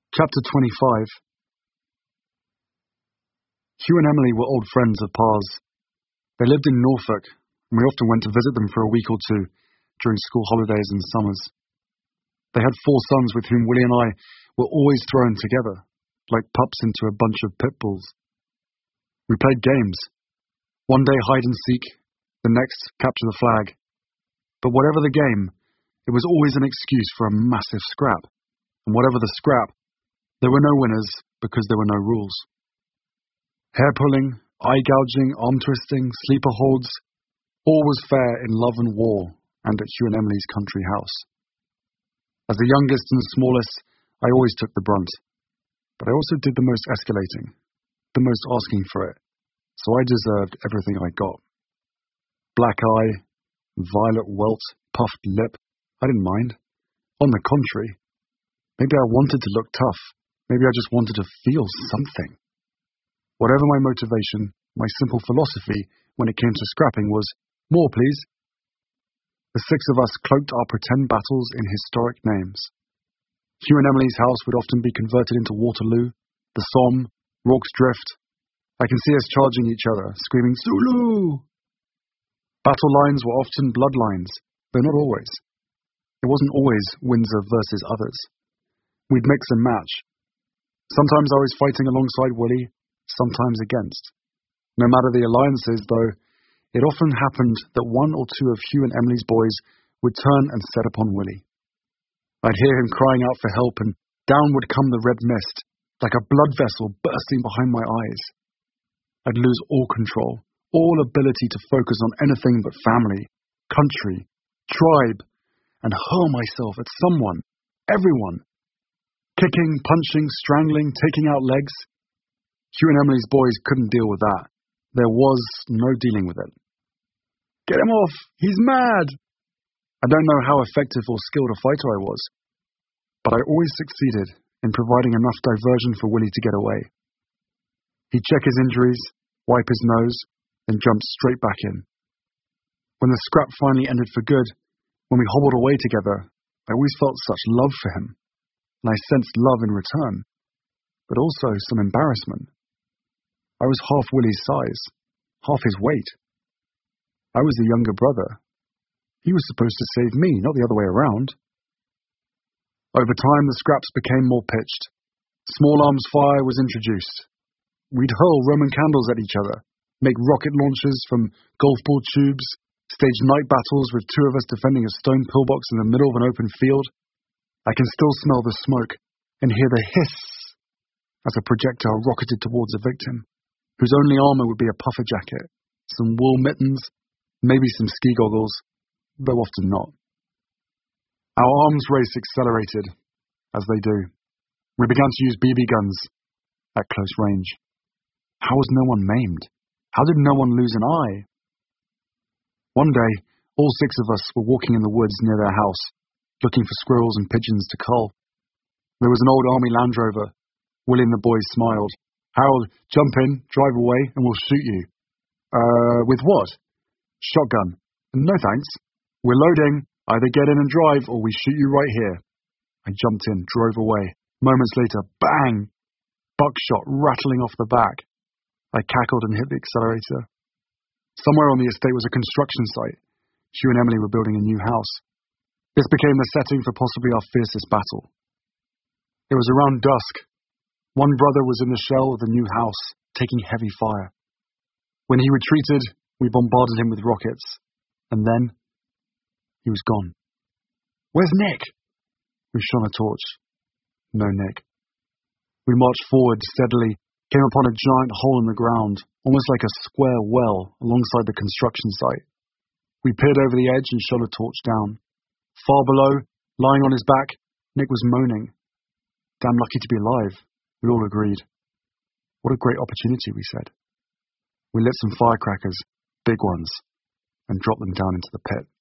Chapter 25. Hugh and Emily were old friends of Pa's. They lived in Norfolk, and we often went to visit them for a week or two during school holidays and summers. They had 4 sons with whom Willie and I were always thrown together, like pups into a bunch of pit bulls. We played games. One day hide and seek, the next capture the flag. But whatever the game, it was always an excuse for a massive scrap. And whatever the scrap, there were no winners because there were no rules. Hair-pulling, eye-gouging, arm-twisting, sleeper holds, all was fair in love and war and at Hugh and Emily's country house. As the youngest and smallest, I always took the brunt. But I also did the most escalating, the most asking for it, so I deserved everything I got. Black eye, violet welt, puffed lip, I didn't mind. On the contrary, maybe I wanted to look tough. Maybe I just wanted to feel something. Whatever my motivation, my simple philosophy when it came to scrapping was, more please. The 6 of us cloaked our pretend battles in historic names. Hugh and Emily's house would often be converted into Waterloo, the Somme, Rorke's Drift. I can see us charging each other, screaming, Zulu! Battle lines were often bloodlines, though not always. It wasn't always Windsor versus others. We'd mix and match. Sometimes I was fighting alongside Willie, sometimes against. No matter the alliances, though, it often happened that 1 or 2 of Hugh and Emily's boys would turn and set upon Willie. I'd hear him crying out for help, and down would come the red mist, like a blood vessel bursting behind my eyes. I'd lose all control, all ability to focus on anything but family, country, tribe, and hurl myself at someone, everyone. Kicking, punching, strangling, taking out legs. Hugh and Emily's boys couldn't deal with that. There was no dealing with it. Get him off! He's mad! I don't know how effective or skilled a fighter I was, but I always succeeded in providing enough diversion for Willie to get away. He'd check his injuries, wipe his nose, then jump straight back in. When the scrap finally ended for good, when we hobbled away together, I always felt such love for him. And I sensed love in return, but also some embarrassment. I was half Willie's size, half his weight. I was the younger brother. He was supposed to save me, not the other way around. Over time, the scraps became more pitched. Small arms fire was introduced. We'd hurl Roman candles at each other, make rocket launches from golf ball tubes, stage night battles with 2 of us defending a stone pillbox in the middle of an open field. I can still smell the smoke and hear the hiss as a projectile rocketed towards a victim, whose only armor would be a puffer jacket, some wool mittens, maybe some ski goggles, though often not. Our arms race accelerated, as they do. We began to use BB guns at close range. How was no one maimed? How did no one lose an eye? One day, all 6 of us were walking in the woods near their house, looking for squirrels and pigeons to cull. There was an old army Land Rover. Willie and the boys smiled. Harold, jump in, drive away, and we'll shoot you. With what? Shotgun. No thanks. We're loading. Either get in and drive, or we shoot you right here. I jumped in, drove away. Moments later, bang! Buckshot rattling off the back. I cackled and hit the accelerator. Somewhere on the estate was a construction site. Hugh and Emily were building a new house. This became the setting for possibly our fiercest battle. It was around dusk. One brother was in the shell of the new house, taking heavy fire. When he retreated, we bombarded him with rockets. And then, he was gone. Where's Nick? We shone a torch. No Nick. We marched forward steadily, came upon a giant hole in the ground, almost like a square well alongside the construction site. We peered over the edge and shone a torch down. Far below, lying on his back, Nick was moaning. Damn lucky to be alive, we all agreed. What a great opportunity, we said. We lit some firecrackers, big ones, and dropped them down into the pit.